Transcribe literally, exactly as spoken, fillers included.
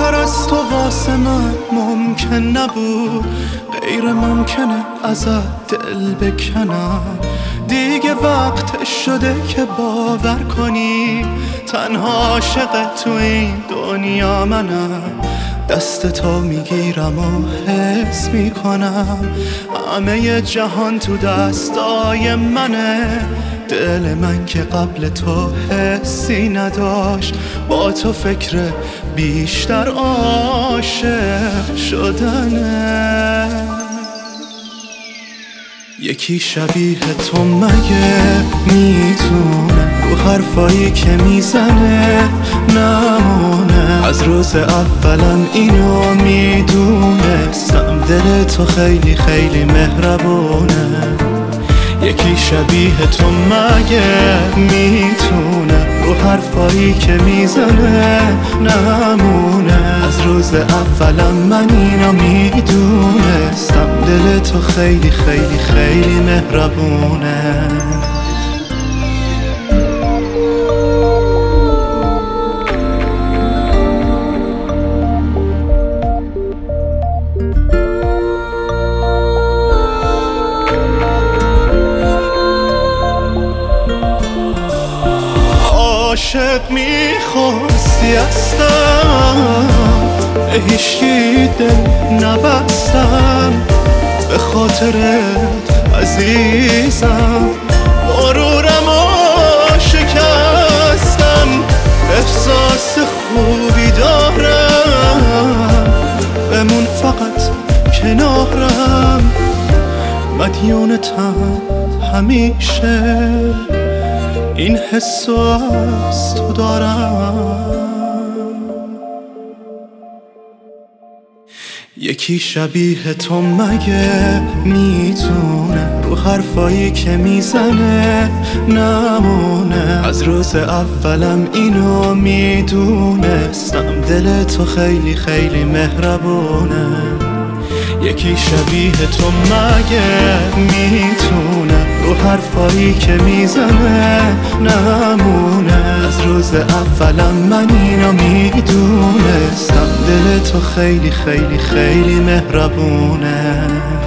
دیگر از تو واسه من ممکن نبود، غیر ممکنه ازت دل بکنم. دیگه وقت شده که باور کنی تنها عاشق تو این دنیا منم. دست تو میگیرم و حس میکنم همه جهان تو دستای منه. دل من که قبل تو حسی نداشت، با تو فکر بیشتر عاشق شدنه. یکی شبیه تو مگه میتونه رو حرفایی که میزنه نمونه؟ از روز اولم اینو میدونستم، دل تو خیلی خیلی مهربونه. یکی شبیه تو مگه میتونه رو حرفایی که میزنه نمونه؟ از روز اولم من اینو میدونستم، دل تو خیلی خیلی خیلی مهربونه. عاشق میخواستی هستم، به هیچکی دل نبستم، به خاطرت عزیزم غرورم و شکستم. احساس خوبی دارم، بمون فقط کنارم، مدیونتم همیشه، این حسو از تو دارم. یکی شبیه تو مگه میتونه رو حرفایی که میزنه نمونه؟ از روز اولم اینو میدونستم، دل تو خیلی خیلی مهربونه. یکی شبیه تو مگه میتونه رو حرفایی که میزنه نمونه؟ از روز اولم من اینو میدونستم، دل تو خیلی خیلی خیلی مهربونه.